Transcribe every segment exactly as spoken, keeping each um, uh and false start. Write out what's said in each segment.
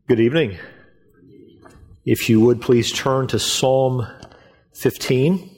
Good evening. If you would please turn to Psalm fifteen.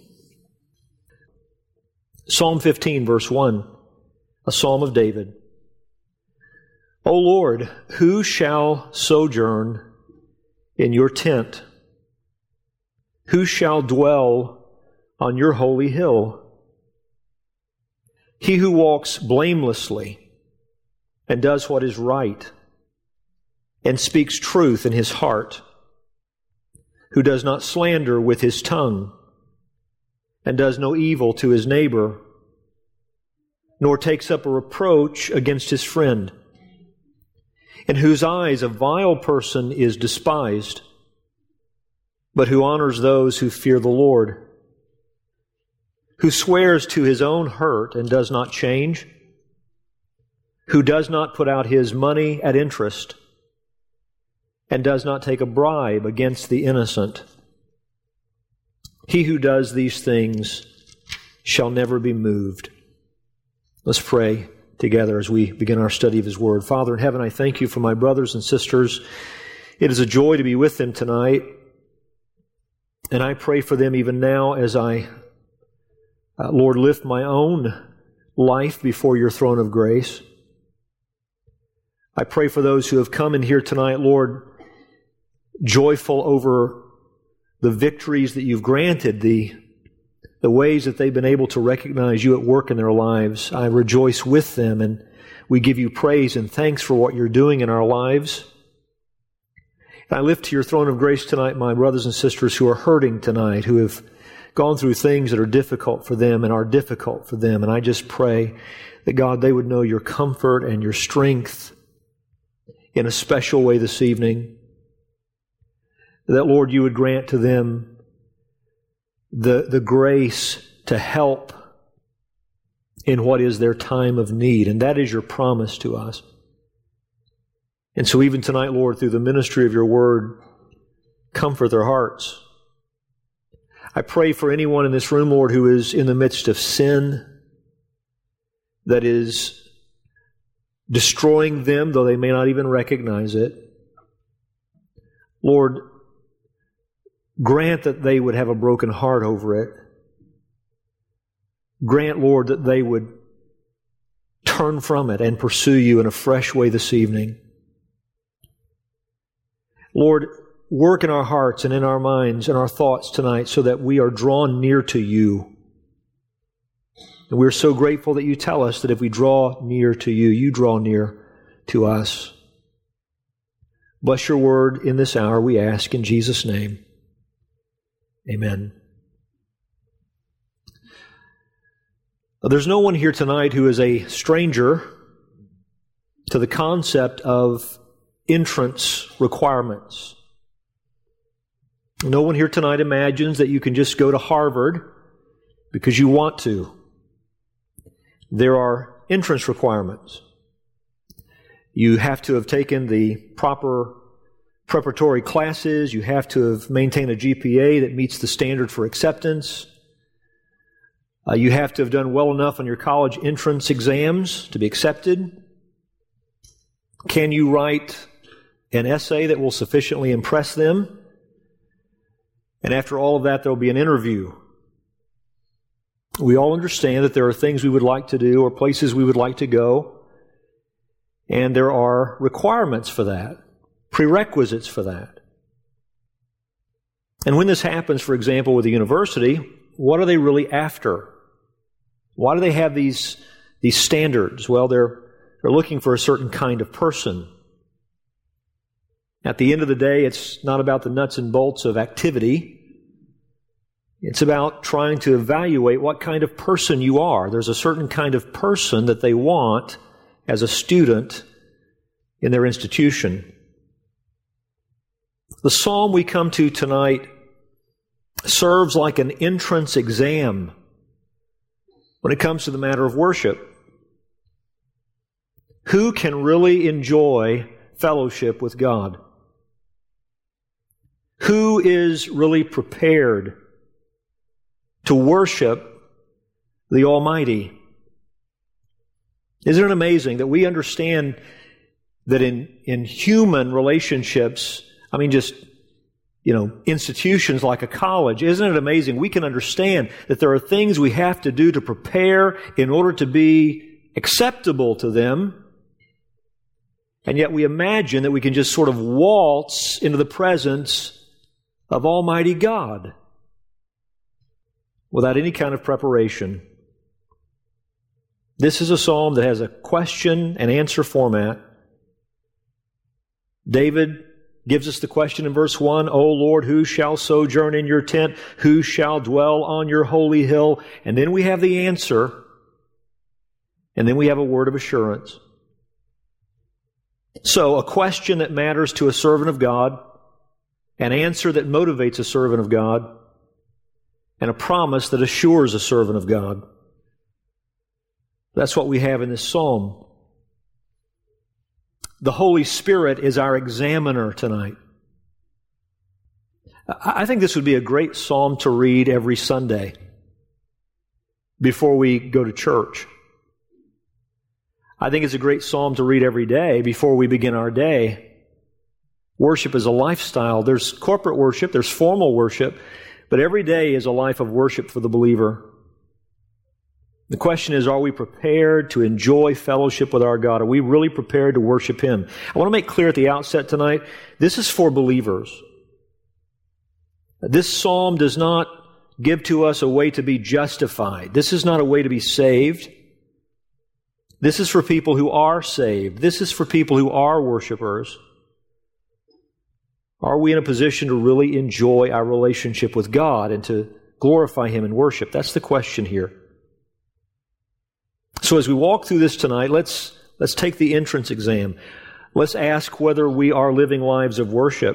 Psalm fifteen, verse one, a psalm of David. O Lord, who shall sojourn in your tent? Who shall dwell on your holy hill? He who walks blamelessly and does what is right and speaks truth in his heart, who does not slander with his tongue and does no evil to his neighbor, nor takes up a reproach against his friend, in whose eyes a vile person is despised, but who honors those who fear the Lord, who swears to his own hurt and does not change, who does not put out his money at interest, and does not take a bribe against the innocent. He who does these things shall never be moved. Let's pray together as we begin our study of His Word. Father in heaven, I thank You for my brothers and sisters. It is a joy to be with them tonight, and I pray for them even now as I, uh, Lord, lift my own life before Your throne of grace. I pray for those who have come in here tonight, Lord, joyful over the victories that You've granted, the, the ways that they've been able to recognize You at work in their lives. I rejoice with them, and we give You praise and thanks for what You're doing in our lives. And I lift to Your throne of grace tonight my brothers and sisters who are hurting tonight, who have gone through things that are difficult for them and are difficult for them. And I just pray that, God, they would know Your comfort and Your strength in a special way this evening. That, Lord, You would grant to them the, the grace to help in what is their time of need. And that is Your promise to us. And so even tonight, Lord, through the ministry of Your Word, comfort their hearts. I pray for anyone in this room, Lord, who is in the midst of sin that is destroying them, though they may not even recognize it. Lord, grant that they would have a broken heart over it. Grant, Lord, that they would turn from it and pursue You in a fresh way this evening. Lord, work in our hearts and in our minds and our thoughts tonight so that we are drawn near to You. And we're so grateful that You tell us that if we draw near to You, You draw near to us. Bless Your word in this hour, we ask in Jesus' name. Amen. There's no one here tonight who is a stranger to the concept of entrance requirements. No one here tonight imagines that you can just go to Harvard because you want to. There are entrance requirements. You have to have taken the proper preparatory classes. You have to have maintained a G P A that meets the standard for acceptance. Uh, you have to have done well enough on your college entrance exams to be accepted. Can you write an essay that will sufficiently impress them? And after all of that, there will be an interview. We all understand that there are things we would like to do or places we would like to go, and there are requirements for that, prerequisites for that. And when this happens, for example, with a university, what are they really after? Why do they have these, these standards? Well, they're, they're looking for a certain kind of person. At the end of the day, it's not about the nuts and bolts of activity. It's about trying to evaluate what kind of person you are. There's a certain kind of person that they want as a student in their institution. The psalm we come to tonight serves like an entrance exam when it comes to the matter of worship. Who can really enjoy fellowship with God? Who is really prepared to worship the Almighty? Isn't it amazing that we understand that in, in human relationships, I mean just, you know, institutions like a college, isn't it amazing? We can understand that there are things we have to do to prepare in order to be acceptable to them. And yet we imagine that we can just sort of waltz into the presence of Almighty God without any kind of preparation. This is a psalm that has a question and answer format. David gives us the question in verse one, O Lord, who shall sojourn in your tent? Who shall dwell on your holy hill? And then we have the answer, and then we have a word of assurance. So, a question that matters to a servant of God, an answer that motivates a servant of God, and a promise that assures a servant of God. That's what we have in this psalm. The Holy Spirit is our examiner tonight. I think this would be a great psalm to read every Sunday before we go to church. I think it's a great psalm to read every day before we begin our day. Worship is a lifestyle. There's corporate worship, there's formal worship, but every day is a life of worship for the believer. The question is, are we prepared to enjoy fellowship with our God? Are we really prepared to worship Him? I want to make clear at the outset tonight, this is for believers. This psalm does not give to us a way to be justified. This is not a way to be saved. This is for people who are saved. This is for people who are worshipers. Are we in a position to really enjoy our relationship with God and to glorify Him in worship? That's the question here. So as we walk through this tonight, let's let's take the entrance exam. Let's ask whether we are living lives of worship.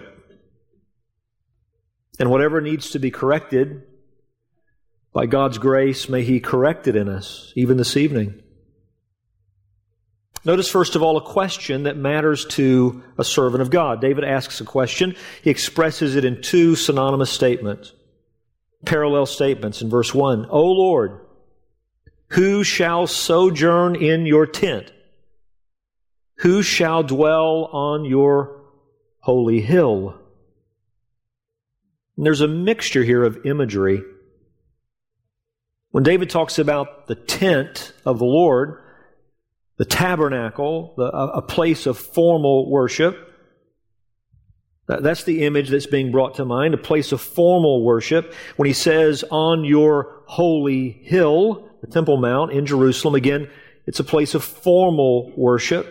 And whatever needs to be corrected, by God's grace, may He correct it in us, even this evening. Notice, first of all, a question that matters to a servant of God. David asks a question. He expresses it in two synonymous statements, parallel statements in verse one. O Lord, who shall sojourn in your tent? Who shall dwell on your holy hill? And there's a mixture here of imagery. When David talks about the tent of the Lord, the tabernacle, the, a place of formal worship, that, that's the image that's being brought to mind, a place of formal worship. When he says, on your holy hill, the Temple Mount in Jerusalem, again, it's a place of formal worship.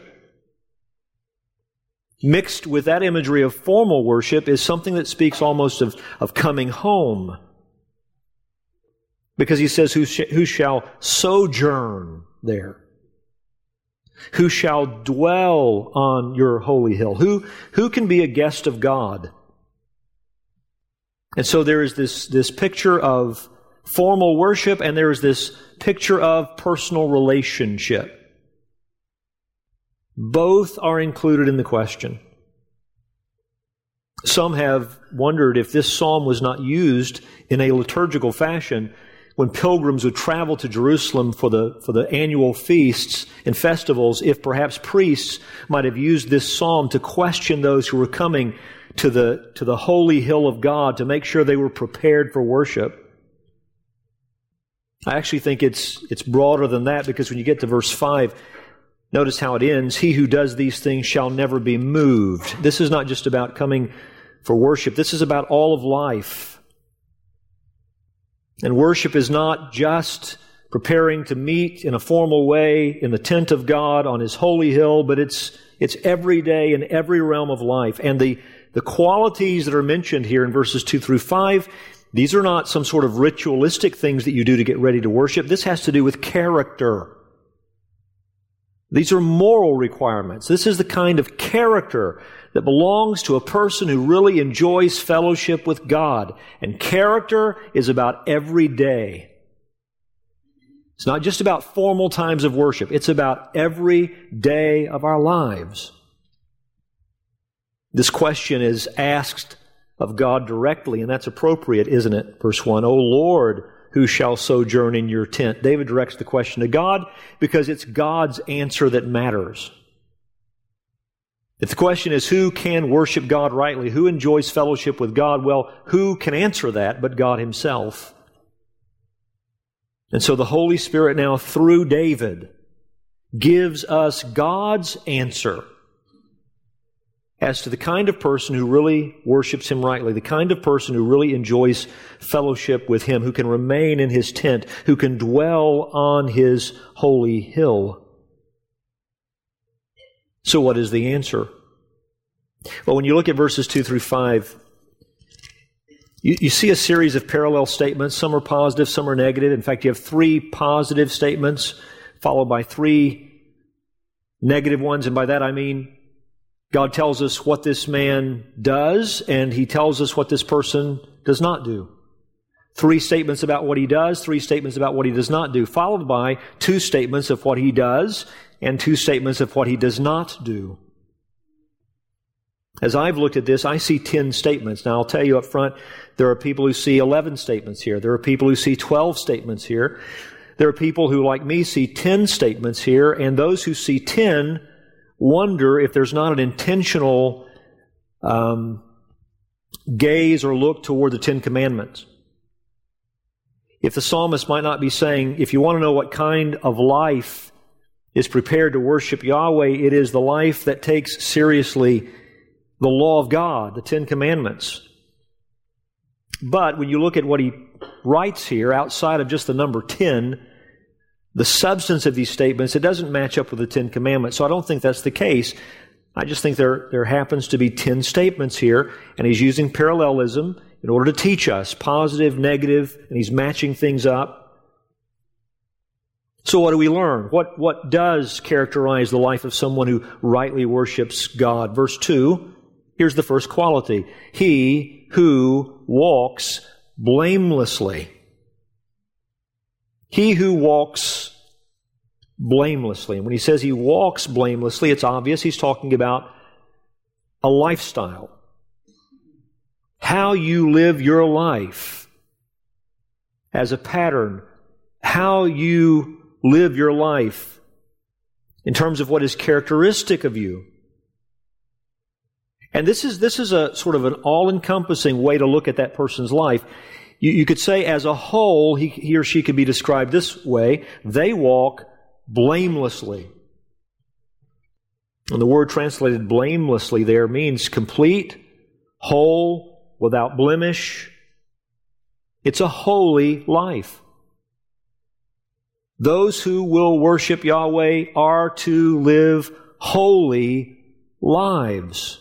Mixed with that imagery of formal worship is something that speaks almost of, of coming home. Because he says, who, sh- who shall sojourn there? Who shall dwell on your holy hill? Who, who can be a guest of God? And so there is this, this picture of formal worship, and there is this picture of personal relationship. Both are included in the question. Some have wondered if this psalm was not used in a liturgical fashion when pilgrims would travel to Jerusalem for the, for the annual feasts and festivals, if perhaps priests might have used this psalm to question those who were coming to the, to the holy hill of God to make sure they were prepared for worship. I actually think it's it's broader than that, because when you get to verse five, notice how it ends. He who does these things shall never be moved. This is not just about coming for worship. This is about all of life. And worship is not just preparing to meet in a formal way in the tent of God on His holy hill, but it's it's every day in every realm of life. And the, the qualities that are mentioned here in verses two through five, these are not some sort of ritualistic things that you do to get ready to worship. This has to do with character. These are moral requirements. This is the kind of character that belongs to a person who really enjoys fellowship with God. And character is about every day. It's not just about formal times of worship. It's about every day of our lives. This question is asked of God directly, and that's appropriate, isn't it? Verse one, O Lord, who shall sojourn in your tent? David directs the question to God because it's God's answer that matters. If the question is who can worship God rightly, who enjoys fellowship with God, well, who can answer that but God Himself? And so the Holy Spirit now, through David, gives us God's answer as to the kind of person who really worships Him rightly, the kind of person who really enjoys fellowship with Him, who can remain in His tent, who can dwell on His holy hill. So what is the answer? Well, when you look at verses two through five, you, you see a series of parallel statements. Some are positive, some are negative. In fact, you have three positive statements followed by three negative ones. And by that I mean God tells us what this man does, and He tells us what this person does not do. Three statements about what he does, three statements about what he does not do, followed by two statements of what he does and two statements of what he does not do. As I've looked at this, I see ten statements. Now, I'll tell you up front, there are people who see eleven statements here. There are people who see twelve statements here. There are people who, like me, see ten statements here, and those who see ten wonder if there's not an intentional um, gaze or look toward the Ten Commandments. If the psalmist might not be saying, if you want to know what kind of life is prepared to worship Yahweh, it is the life that takes seriously the law of God, the Ten Commandments. But when you look at what he writes here, outside of just the number ten, the substance of these statements, it doesn't match up with the Ten Commandments. So I don't think that's the case. I just think there, there happens to be ten statements here, and he's using parallelism in order to teach us positive, negative, and he's matching things up. So what do we learn? What, what does characterize the life of someone who rightly worships God? Verse two, here's the first quality. He who walks blamelessly. He who walks blamelessly. And when he says he walks blamelessly, it's obvious he's talking about a lifestyle. How you live your life as a pattern. How you live your life in terms of what is characteristic of you. And this is, this is a sort of an all-encompassing way to look at that person's life. You, you could say as a whole, he, he or she could be described this way. They walk blamelessly. And the word translated blamelessly there means complete, whole, without blemish. It's a holy life. Those who will worship Yahweh are to live holy lives.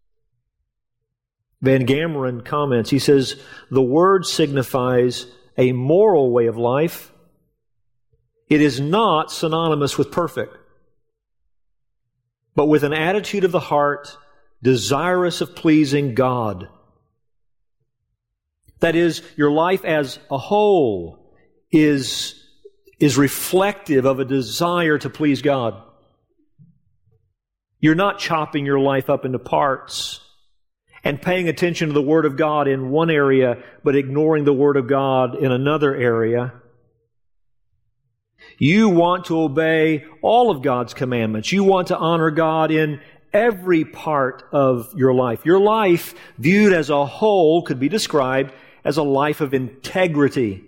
Van Gameren comments, he says, the word signifies a moral way of life. It is not synonymous with perfect, but with an attitude of the heart desirous of pleasing God. That is, your life as a whole is, is reflective of a desire to please God. You're not chopping your life up into parts and paying attention to the Word of God in one area, but ignoring the Word of God in another area. You want to obey all of God's commandments. You want to honor God in every part of your life. Your life, viewed as a whole, could be described as a life of integrity.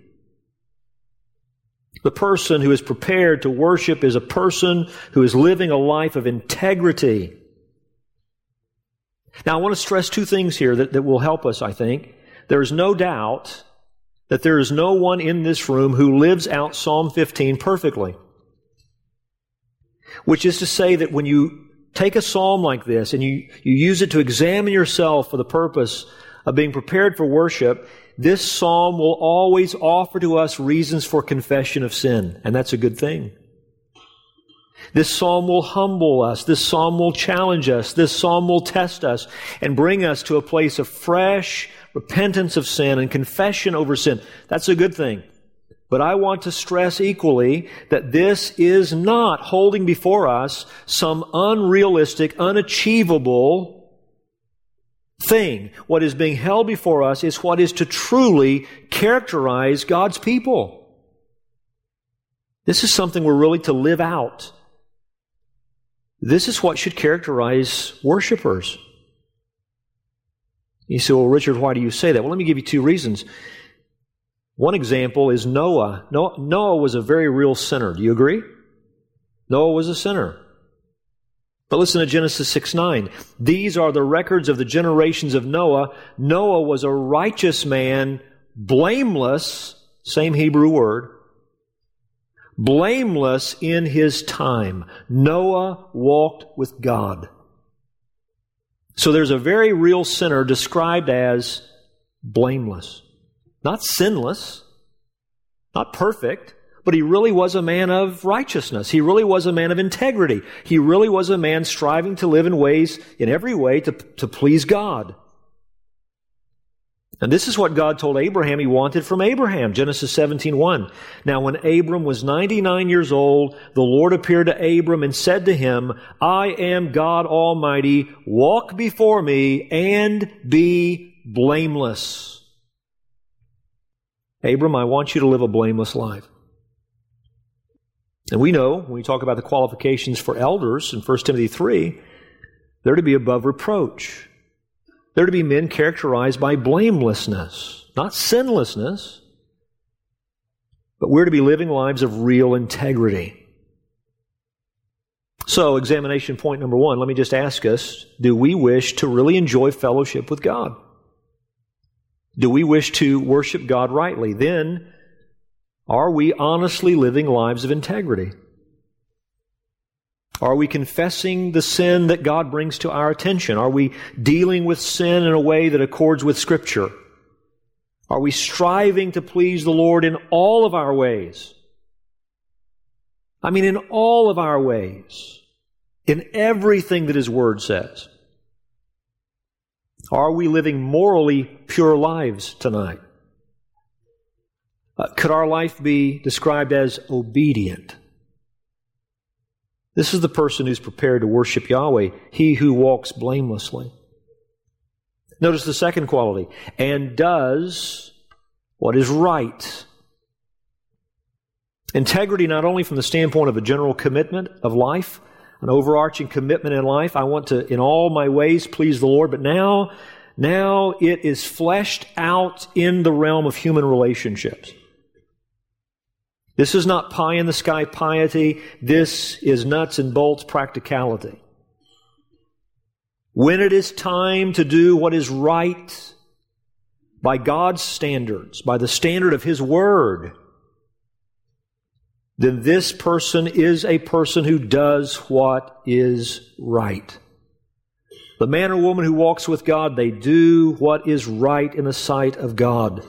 The person who is prepared to worship is a person who is living a life of integrity. Now, I want to stress two things here that, that will help us, I think. There is no doubt that there is no one in this room who lives out Psalm fifteen perfectly. Which is to say that when you take a psalm like this and you, you use it to examine yourself for the purpose of being prepared for worship, this psalm will always offer to us reasons for confession of sin, and that's a good thing. This psalm will humble us. This psalm will challenge us. This psalm will test us and bring us to a place of fresh repentance of sin and confession over sin. That's a good thing. But I want to stress equally that this is not holding before us some unrealistic, unachievable thing. What is being held before us is what is to truly characterize God's people. This is something we're really to live out. This is what should characterize worshipers. You say, well, Richard, why do you say that? Well, let me give you two reasons. One example is Noah. Noah was a very real sinner. Do you agree? Noah was a sinner. But listen to Genesis six nine. These are the records of the generations of Noah. Noah was a righteous man, blameless, same Hebrew word, blameless in his time. Noah walked with God. So there's a very real sinner described as blameless. Not sinless, not perfect, but he really was a man of righteousness. He really was a man of integrity. He really was a man striving to live in ways, in every way, to, to please God. And this is what God told Abraham He wanted from Abraham. Genesis seventeen one. Now when Abram was ninety-nine years old, the Lord appeared to Abram and said to him, I am God Almighty. Walk before me and be blameless. Abram, I want you to live a blameless life. And we know, when we talk about the qualifications for elders in First Timothy three, they're to be above reproach. They're to be men characterized by blamelessness, not sinlessness, but we're to be living lives of real integrity. So, examination point number one, let me just ask us, do we wish to really enjoy fellowship with God? Do we wish to worship God rightly? Then, are we honestly living lives of integrity? Are we confessing the sin that God brings to our attention? Are we dealing with sin in a way that accords with Scripture? Are we striving to please the Lord in all of our ways? I mean, in all of our ways. In everything that His Word says. Are we living morally pure lives tonight? Uh, could our life be described as obedient? This is the person who's prepared to worship Yahweh, he who walks blamelessly. Notice the second quality, and does what is right. Integrity not only from the standpoint of a general commitment of life, an overarching commitment in life, I want to, in all my ways, please the Lord, but now, now it is fleshed out in the realm of human relationships. This is not pie-in-the-sky piety. This is nuts and bolts practicality. When it is time to do what is right by God's standards, by the standard of His Word, then this person is a person who does what is right. The man or woman who walks with God, they do what is right in the sight of God.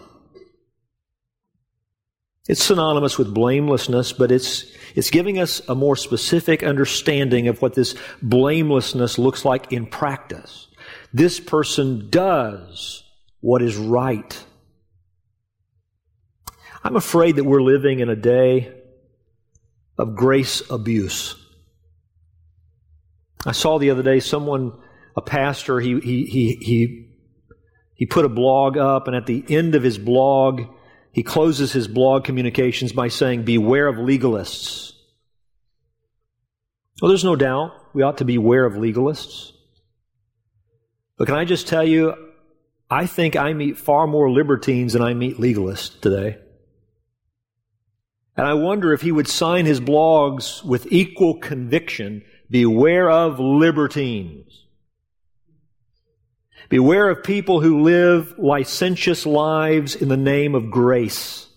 It's synonymous with blamelessness, but it's it's giving us a more specific understanding of what this blamelessness looks like in practice. This person does what is right. I'm afraid that we're living in a day of grace abuse. I saw the other day someone, a pastor, he he he he he put a blog up, and at the end of his blog, he closes his blog communications by saying, beware of legalists. Well, there's no doubt we ought to beware of legalists. But can I just tell you, I think I meet far more libertines than I meet legalists today. And I wonder if he would sign his blogs with equal conviction, beware of libertines. Beware of people who live licentious lives in the name of grace.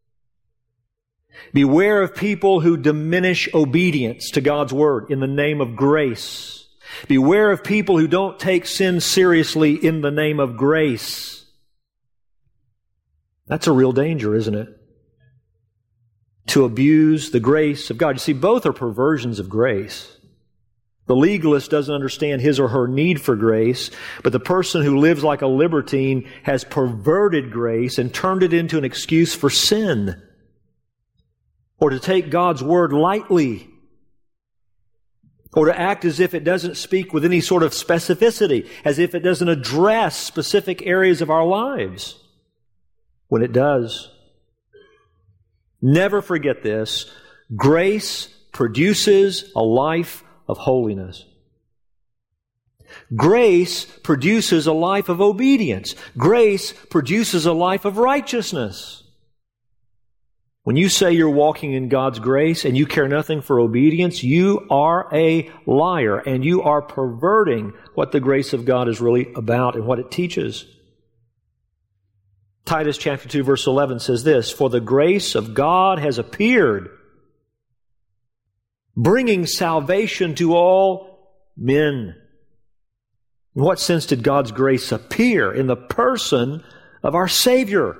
Beware of people who diminish obedience to God's Word in the name of grace. Beware of people who don't take sin seriously in the name of grace. That's a real danger, isn't it? To abuse the grace of God. You see, both are perversions of grace. The legalist doesn't understand his or her need for grace, but the person who lives like a libertine has perverted grace and turned it into an excuse for sin, or to take God's Word lightly, or to act as if it doesn't speak with any sort of specificity, as if it doesn't address specific areas of our lives, when it does. Never forget this. Grace produces a life of holiness. Grace produces a life of obedience. Grace produces a life of righteousness. When you say you're walking in God's grace and you care nothing for obedience, you are a liar and you are perverting what the grace of God is really about and what it teaches. Titus chapter two verse eleven says this, "For the grace of God has appeared, bringing salvation to all men." In what sense did God's grace appear? In the person of our Savior.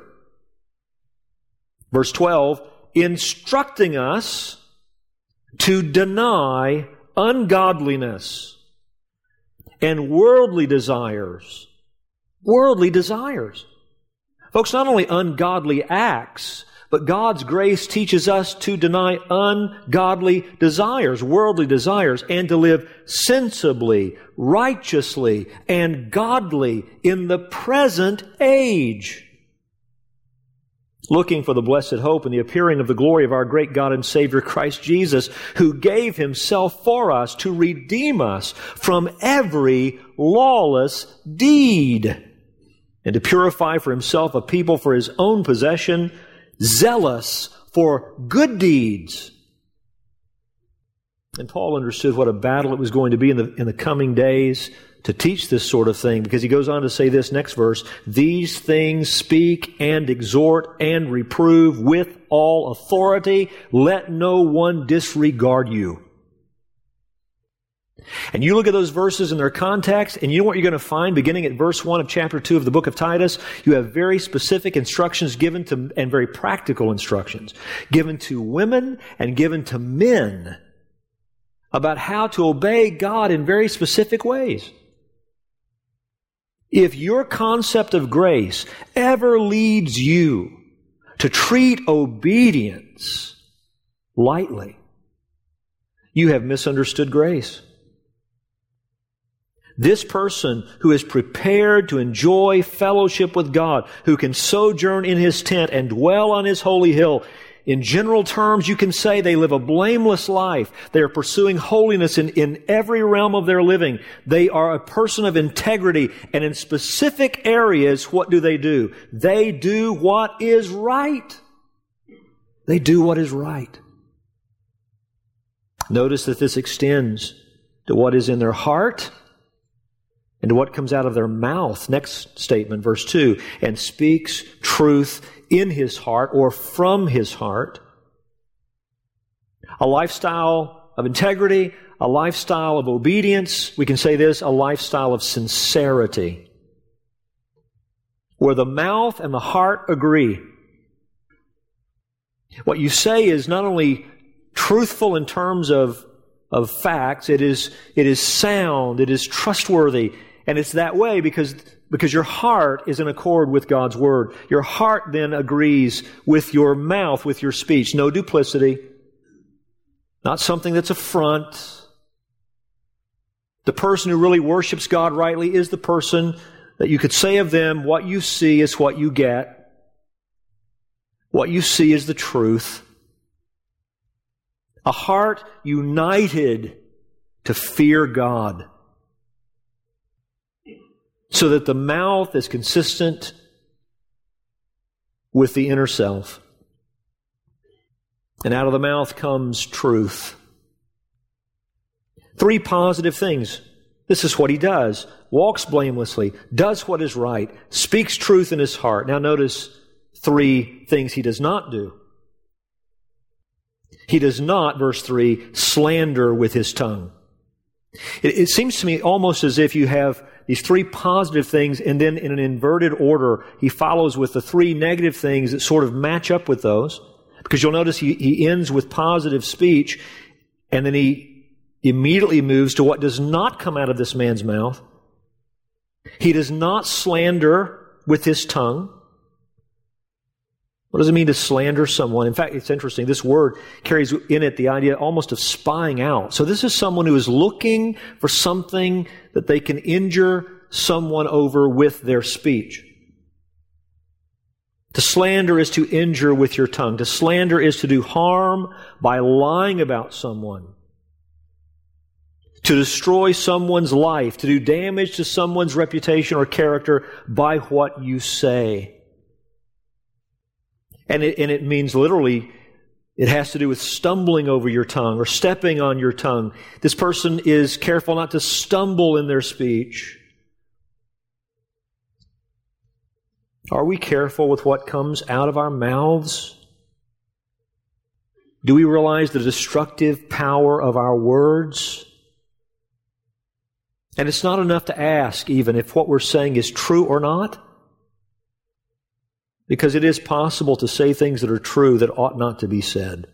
Verse twelve, instructing us to deny ungodliness and worldly desires. Worldly desires. Folks, not only ungodly acts, but God's grace teaches us to deny ungodly desires, worldly desires, and to live sensibly, righteously, and godly in the present age. Looking for the blessed hope and the appearing of the glory of our great God and Savior Christ Jesus, who gave Himself for us to redeem us from every lawless deed, and to purify for Himself a people for His own possession, zealous for good deeds. And Paul understood what a battle it was going to be in the, in the coming days to teach this sort of thing, because he goes on to say this next verse, "These things speak and exhort and reprove with all authority. Let no one disregard you." And you look at those verses in their context, and you know what you're going to find beginning at verse one of chapter two of the book of Titus? You have very specific instructions given to, and very practical instructions, given to women and given to men about how to obey God in very specific ways. If your concept of grace ever leads you to treat obedience lightly, you have misunderstood grace. This person who is prepared to enjoy fellowship with God, who can sojourn in His tent and dwell on His holy hill, in general terms, you can say they live a blameless life. They are pursuing holiness in, in every realm of their living. They are a person of integrity. And in specific areas, what do they do? They do what is right. They do what is right. Notice that this extends to what is in their heart and to what comes out of their mouth. Next statement, verse two, "and speaks truth in his heart," or from his heart. A lifestyle of integrity, a lifestyle of obedience, we can say this, a lifestyle of sincerity, where the mouth and the heart agree. What you say is not only truthful in terms of, of facts, it is, it is sound, it is trustworthy, and it's that way because Because your heart is in accord with God's Word. Your heart then agrees with your mouth, with your speech. No duplicity. Not something that's a front. The person who really worships God rightly is the person that you could say of them, what you see is what you get. What you see is the truth. A heart united to fear God, so that the mouth is consistent with the inner self. And out of the mouth comes truth. Three positive things. This is what he does. Walks blamelessly, does what is right, speaks truth in his heart. Now notice three things he does not do. He does not, verse three, slander with his tongue. It, it seems to me almost as if you have these three positive things, and then in an inverted order, he follows with the three negative things that sort of match up with those. Because you'll notice he, he ends with positive speech, and then he immediately moves to what does not come out of this man's mouth. He does not slander with his tongue. What does it mean to slander someone? In fact, it's interesting. This word carries in it the idea almost of spying out. So this is someone who is looking for something that they can injure someone over with their speech. To slander is to injure with your tongue. To slander is to do harm by lying about someone. to destroy someone's life, to do damage to someone's reputation or character by what you say. And it, and it means literally, it has to do with stumbling over your tongue or stepping on your tongue. This person is careful not to stumble in their speech. Are we careful with what comes out of our mouths? Do we realize the destructive power of our words? And it's not enough to ask even if what we're saying is true or not, because it is possible to say things that are true that ought not to be said.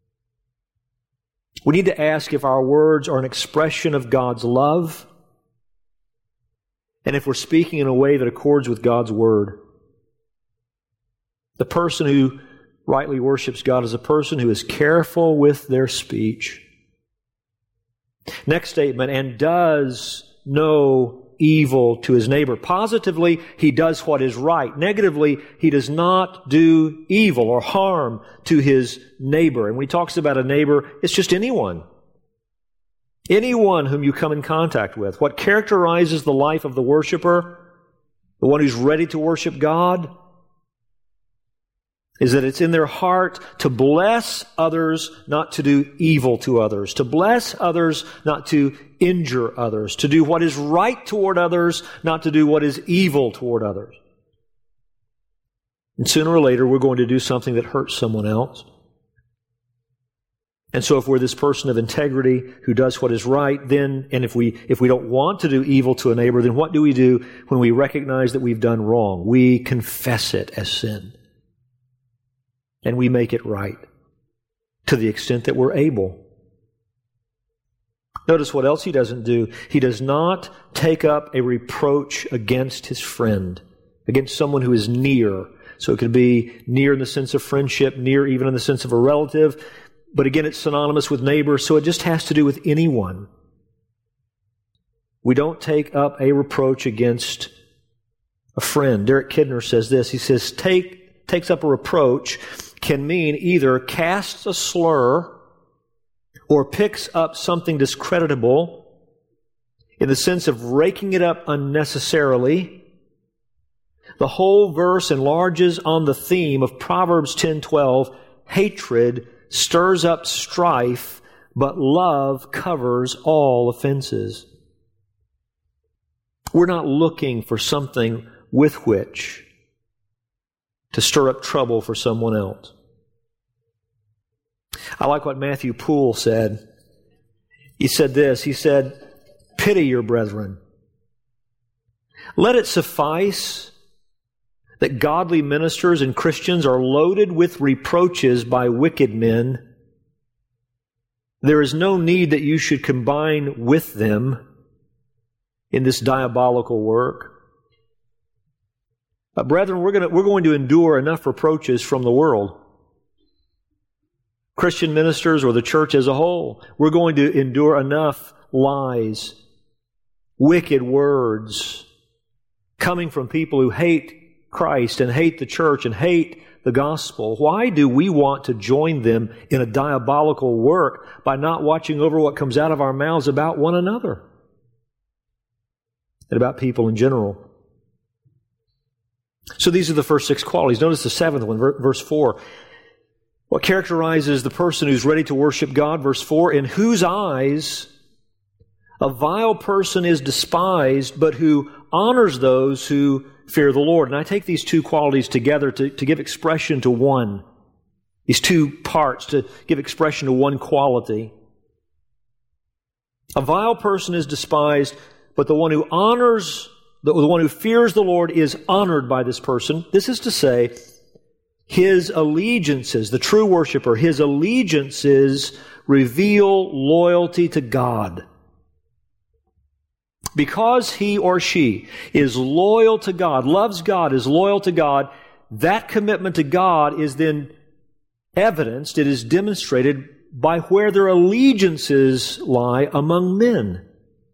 We need to ask if our words are an expression of God's love and if we're speaking in a way that accords with God's Word. The person who rightly worships God is a person who is careful with their speech. Next statement, and does no evil to his neighbor. Positively, he does what is right. Negatively, he does not do evil or harm to his neighbor. And when he talks about a neighbor, it's just anyone. Anyone whom you come in contact with. What characterizes the life of the worshiper, the one who's ready to worship God, is that it's in their heart to bless others, not to do evil to others. To bless others, not to injure others. To do what is right toward others, not to do what is evil toward others. And sooner or later, we're going to do something that hurts someone else. And so if we're this person of integrity who does what is right, then, and if we, if we don't want to do evil to a neighbor, then what do we do when we recognize that we've done wrong? We confess it as sin. And we make it right to the extent that we're able. Notice what else he doesn't do. He does not take up a reproach against his friend, against someone who is near. So it could be near in the sense of friendship, near even in the sense of a relative. But again, it's synonymous with neighbor, so it just has to do with anyone. We don't take up a reproach against a friend. Derek Kidner says this. He says, take, takes up a reproach can mean either casts a slur or picks up something discreditable in the sense of raking it up unnecessarily. The whole verse enlarges on the theme of Proverbs ten twelve. Hatred stirs up strife, but love covers all offenses. We're not looking for something with which to stir up trouble for someone else. I like what Matthew Poole said. He said this, he said, pity your brethren. Let it suffice that godly ministers and Christians are loaded with reproaches by wicked men. There is no need that you should combine with them in this diabolical work. Uh, brethren, we're going to, we're going to endure enough reproaches from the world. Christian ministers or the church as a whole, we're going to endure enough lies, wicked words, coming from people who hate Christ and hate the church and hate the gospel. Why do we want to join them in a diabolical work by not watching over what comes out of our mouths about one another and about people in general? So these are the first six qualities. Notice the seventh one, verse four. What characterizes the person who's ready to worship God? Verse four, in whose eyes a vile person is despised, but who honors those who fear the Lord. And I take these two qualities together to, to give expression to one. These two parts to give expression to one quality. A vile person is despised, but the one who honors The one who fears the Lord is honored by this person. This is to say, his allegiances, the true worshiper, his allegiances reveal loyalty to God. Because he or she is loyal to God, loves God, is loyal to God, that commitment to God is then evidenced, it is demonstrated by where their allegiances lie among men.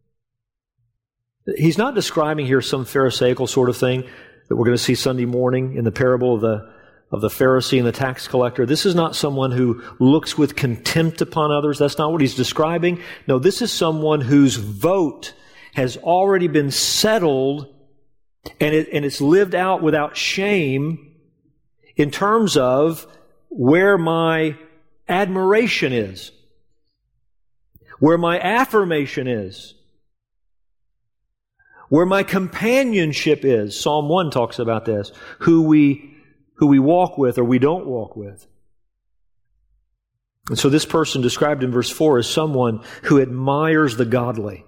He's not describing here some Pharisaical sort of thing that we're going to see Sunday morning in the parable of the, of the Pharisee and the tax collector. This is not someone who looks with contempt upon others. That's not what he's describing. No, this is someone whose vote has already been settled, and, it, and it's lived out without shame in terms of where my admiration is, where my affirmation is, where my companionship is. Psalm one talks about this. Who we, who we walk with or we don't walk with. And so this person described in verse four is someone who admires the godly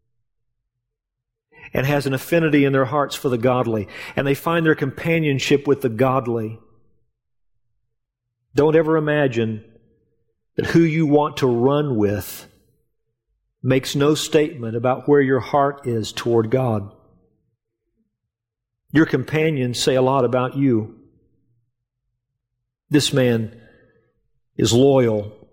and has an affinity in their hearts for the godly. And they find their companionship with the godly. Don't ever imagine that who you want to run with makes no statement about where your heart is toward God. Your companions say a lot about you. This man is loyal.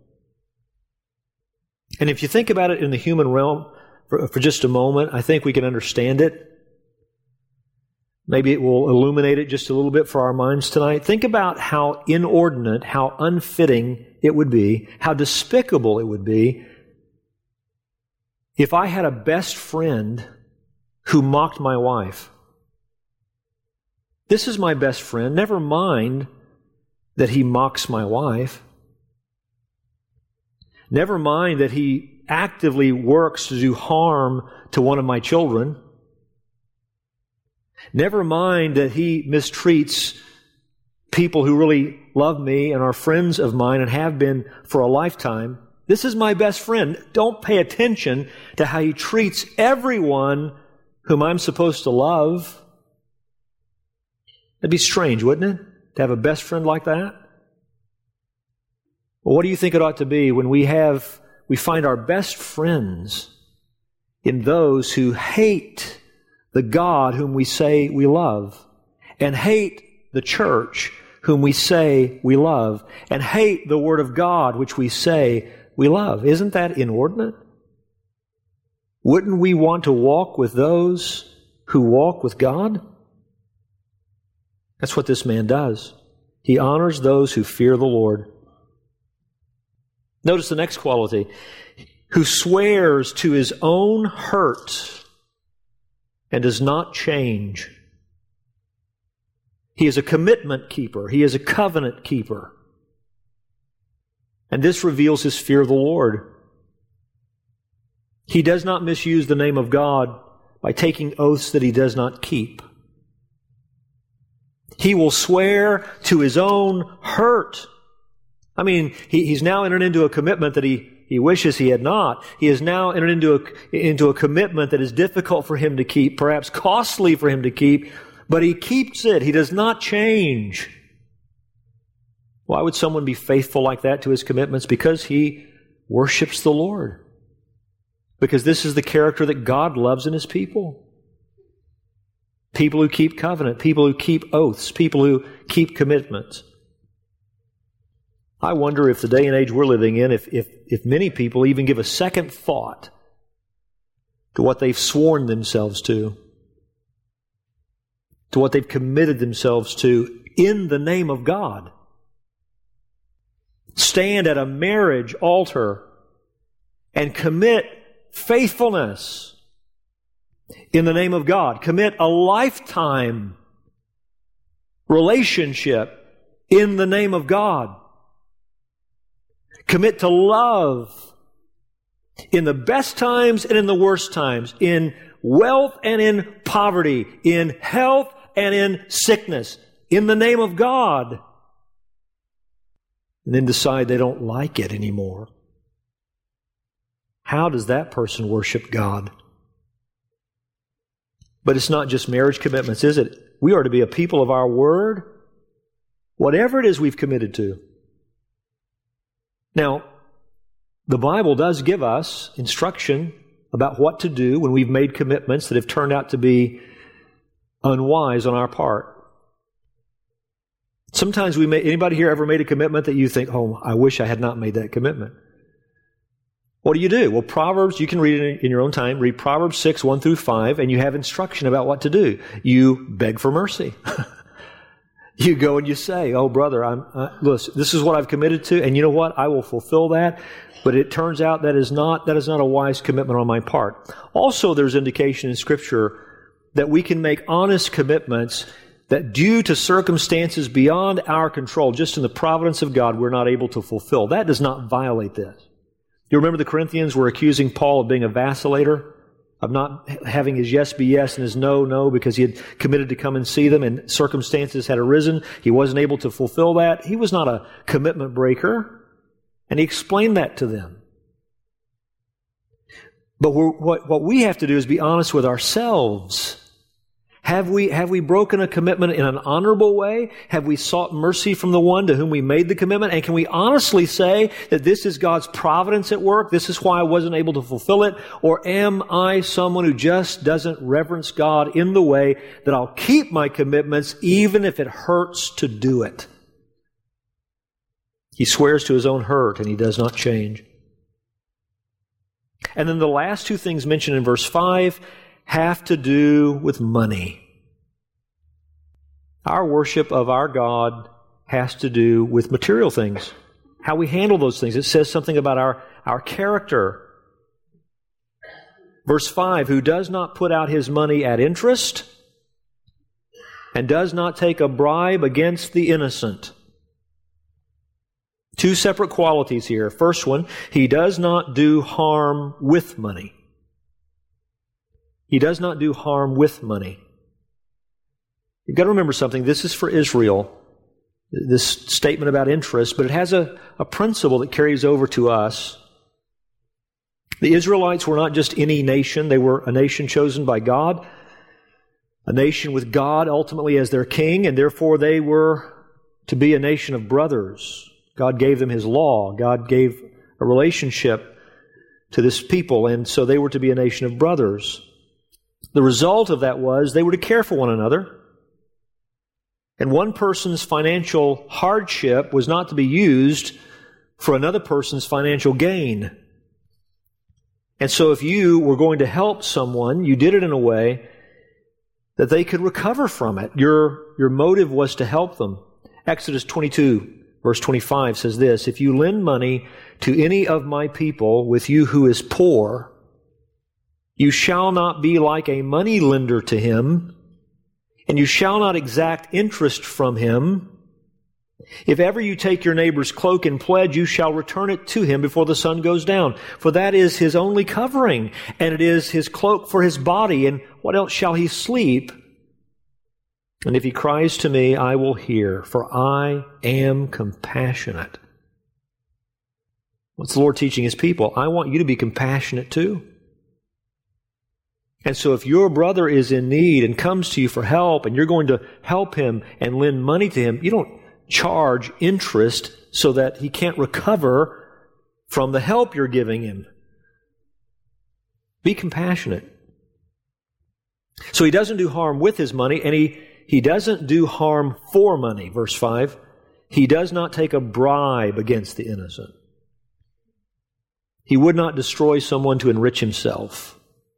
And if you think about it in the human realm for, for just a moment, I think we can understand it. Maybe it will illuminate it just a little bit for our minds tonight. Think about how inordinate, how unfitting it would be, how despicable it would be if I had a best friend who mocked my wife. This is my best friend. Never mind that he mocks my wife. Never mind that he actively works to do harm to one of my children. Never mind that he mistreats people who really love me and are friends of mine and have been for a lifetime. This is my best friend. Don't pay attention to how he treats everyone whom I'm supposed to love. That'd be strange, wouldn't it? To have a best friend like that? Well, what do you think it ought to be when we have, we find our best friends in those who hate the God whom we say we love, and hate the church whom we say we love, and hate the Word of God which we say we love? Isn't that inordinate? Wouldn't we want to walk with those who walk with God? That's what this man does. He honors those who fear the Lord. Notice the next quality. Who swears to his own hurt and does not change. He is a commitment keeper. He is a covenant keeper. And this reveals his fear of the Lord. He does not misuse the name of God by taking oaths that he does not keep. He will swear to his own hurt. I mean, he, he's now entered into a commitment that he, he wishes he had not. He has now entered into a, into a commitment that is difficult for him to keep, perhaps costly for him to keep, but he keeps it. He does not change. Why would someone be faithful like that to his commitments? Because he worships the Lord. Because this is the character that God loves in His people. People who keep covenant, people who keep oaths, people who keep commitments. I wonder if the day and age we're living in, if, if, if many people even give a second thought to what they've sworn themselves to, to what they've committed themselves to in the name of God. Stand at a marriage altar and commit faithfulness in the name of God. Commit a lifetime relationship in the name of God. Commit to love in the best times and in the worst times, in wealth and in poverty, in health and in sickness, in the name of God. And then decide they don't like it anymore. How does that person worship God? But it's not just marriage commitments, is it? We are to be a people of our word, whatever it is we've committed to. Now, the Bible does give us instruction about what to do when we've made commitments that have turned out to be unwise on our part. Sometimes we may, anybody here ever made a commitment that you think, oh, I wish I had not made that commitment? What do you do? Well, Proverbs, you can read it in your own time. Read Proverbs six, one through five, and you have instruction about what to do. You beg for mercy. You go and you say, oh, brother, I'm, uh, listen, this is what I've committed to, and you know what? I will fulfill that. But it turns out that is not, that is not a wise commitment on my part. Also, there's indication in Scripture that we can make honest commitments that due to circumstances beyond our control, just in the providence of God, we're not able to fulfill. That does not violate this. You remember the Corinthians were accusing Paul of being a vacillator? Of not having his yes be yes and his no, no, because he had committed to come and see them and circumstances had arisen. He wasn't able to fulfill that. He was not a commitment breaker. And he explained that to them. But we're, what, what we have to do is be honest with ourselves. Have we, have we broken a commitment in an honorable way? Have we sought mercy from the one to whom we made the commitment? And can we honestly say that this is God's providence at work? This is why I wasn't able to fulfill it? Or am I someone who just doesn't reverence God in the way that I'll keep my commitments even if it hurts to do it? He swears to his own hurt and he does not change. And then the last two things mentioned in verse five have to do with money. Our worship of our God has to do with material things. How we handle those things. It says something about our, our character. Verse five, who does not put out his money at interest and does not take a bribe against the innocent. Two separate qualities here. First one, he does not do harm with money. He does not do harm with money. You've got to remember something. This is for Israel, this statement about interest, but it has a, a principle that carries over to us. The Israelites were not just any nation. They were a nation chosen by God, a nation with God ultimately as their king, and therefore they were to be a nation of brothers. God gave them His law. God gave a relationship to this people, and so they were to be a nation of brothers. The result of that was they were to care for one another. And one person's financial hardship was not to be used for another person's financial gain. And so if you were going to help someone, you did it in a way that they could recover from it. Your, your motive was to help them. Exodus twenty-two, verse twenty-five says this, if you lend money to any of my people with you who is poor, you shall not be like a money lender to him, and you shall not exact interest from him. If ever you take your neighbor's cloak in pledge, you shall return it to him before the sun goes down. For that is his only covering, and it is his cloak for his body, and what else shall he sleep? And if he cries to me, I will hear, for I am compassionate. What's the Lord teaching His people? I want you to be compassionate too. And so if your brother is in need and comes to you for help and you're going to help him and lend money to him, you don't charge interest so that he can't recover from the help you're giving him. Be compassionate. So he doesn't do harm with his money, and he, he doesn't do harm for money. Verse five, he does not take a bribe against the innocent. He would not destroy someone to enrich himself.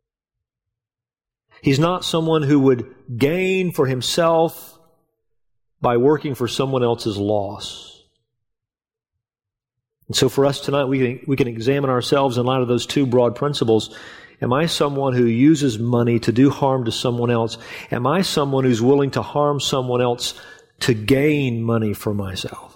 He's not someone who would gain for himself by working for someone else's loss. And so for us tonight, we can, we can examine ourselves in light of those two broad principles. Am I someone who uses money to do harm to someone else? Am I someone who's willing to harm someone else to gain money for myself?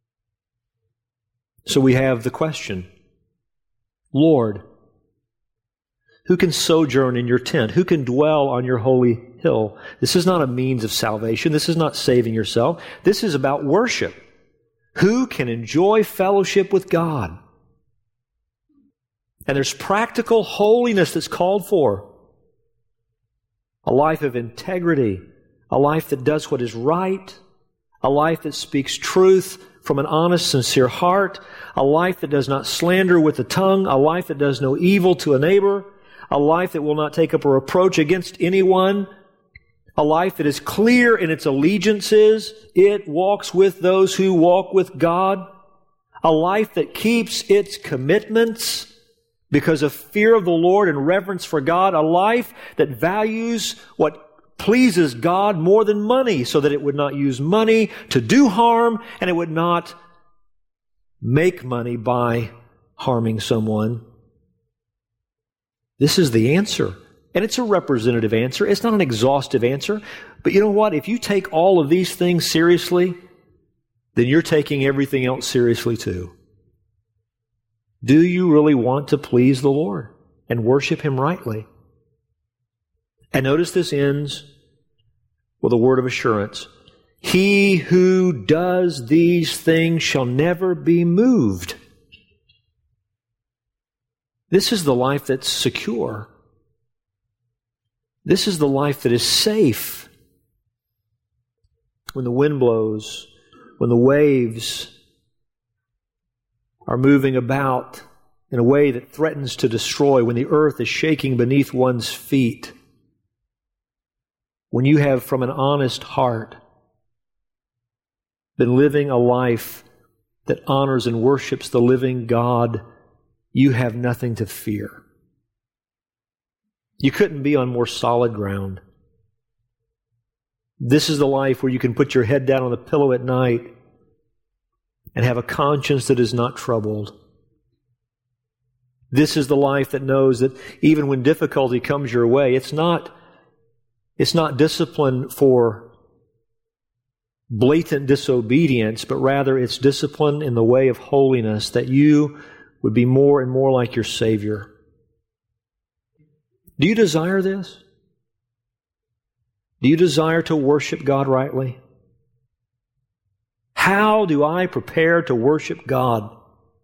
So we have the question, Lord, who can sojourn in your tent? Who can dwell on your holy hill? This is not a means of salvation. This is not saving yourself. This is about worship. Who can enjoy fellowship with God? And there's practical holiness that's called for. A life of integrity. A life that does what is right. A life that speaks truth from an honest, sincere heart. A life that does not slander with the tongue. A life that does no evil to a neighbor. A life that will not take up a reproach against anyone. A life that is clear in its allegiances. It walks with those who walk with God. A life that keeps its commitments because of fear of the Lord and reverence for God. A life that values what pleases God more than money, so that it would not use money to do harm, and it would not make money by harming someone. This is the answer. And it's a representative answer. It's not an exhaustive answer. But you know what? If you take all of these things seriously, then you're taking everything else seriously too. Do you really want to please the Lord and worship Him rightly? And notice this ends with a word of assurance. He who does these things shall never be moved. This is the life that's secure. This is the life that is safe. When the wind blows, when the waves are moving about in a way that threatens to destroy, when the earth is shaking beneath one's feet, when you have from an honest heart been living a life that honors and worships the living God, you have nothing to fear. You couldn't be on more solid ground. This is the life where you can put your head down on the pillow at night and have a conscience that is not troubled. This is the life that knows that even when difficulty comes your way, it's not, it's not discipline for blatant disobedience, but rather it's discipline in the way of holiness, that you would be more and more like your Savior. Do you desire this? Do you desire to worship God rightly? How do I prepare to worship God?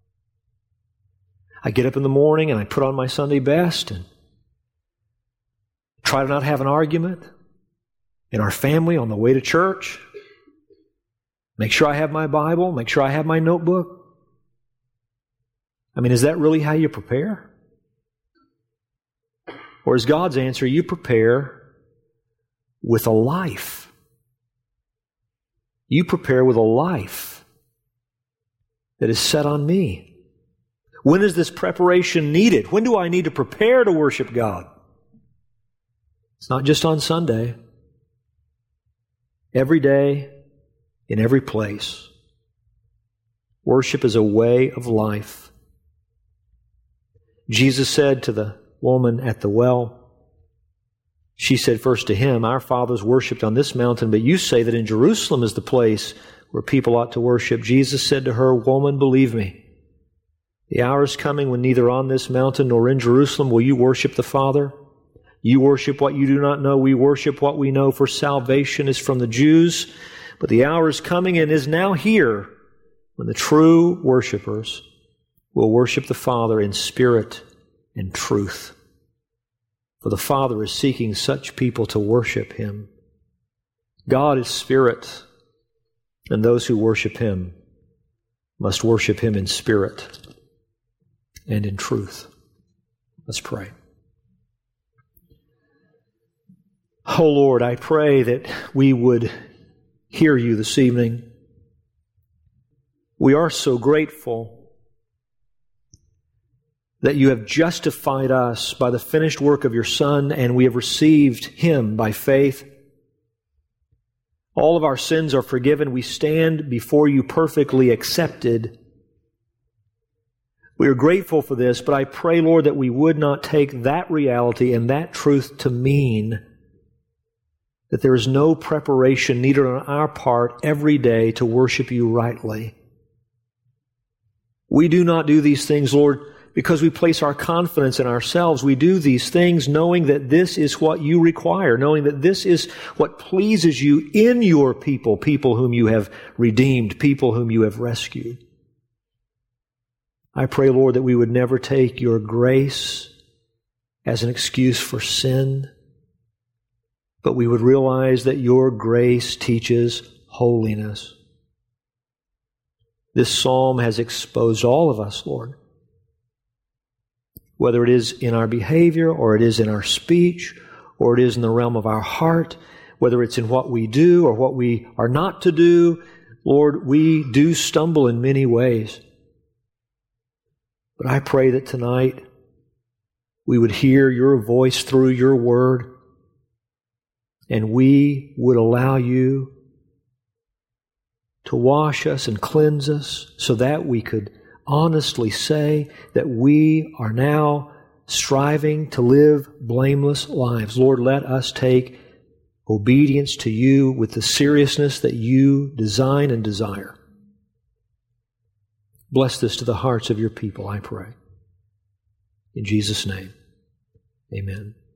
I get up in the morning and I put on my Sunday best and try to not have an argument in our family on the way to church. Make sure I have my Bible. Make sure I have my notebook. I mean, is that really how you prepare? Or is God's answer, you prepare with a life? You prepare with a life that is set on me. When is this preparation needed? When do I need to prepare to worship God? It's not just on Sunday. Every day, in every place. Worship is a way of life. Jesus said to the woman at the well, she said first to him, our fathers worshipped on this mountain, but you say that in Jerusalem is the place where people ought to worship. Jesus said to her, woman, believe me, the hour is coming when neither on this mountain nor in Jerusalem will you worship the Father. You worship what you do not know. We worship what we know, for salvation is from the Jews. But the hour is coming and is now here when the true worshipers will worship the Father in spirit and truth. For the Father is seeking such people to worship Him. God is spirit, and those who worship Him must worship Him in spirit and in truth. Let's pray. Oh Lord, I pray that we would hear You this evening. We are so grateful that You have justified us by the finished work of Your Son, and we have received Him by faith. All of our sins are forgiven. We stand before You perfectly accepted. We are grateful for this, but I pray, Lord, that we would not take that reality and that truth to mean that there is no preparation needed on our part every day to worship You rightly. We do not do these things, Lord, because we place our confidence in ourselves. We do these things knowing that this is what You require, knowing that this is what pleases You in Your people, people whom You have redeemed, people whom You have rescued. I pray, Lord, that we would never take Your grace as an excuse for sin, but we would realize that Your grace teaches holiness. This psalm has exposed all of us, Lord, whether it is in our behavior, or it is in our speech, or it is in the realm of our heart, whether it's in what we do or what we are not to do. Lord, we do stumble in many ways. But I pray that tonight we would hear Your voice through Your word, and we would allow You to wash us and cleanse us so that we could honestly say that we are now striving to live blameless lives. Lord, let us take obedience to You with the seriousness that You design and desire. Bless this to the hearts of Your people, I pray. In Jesus' name, amen.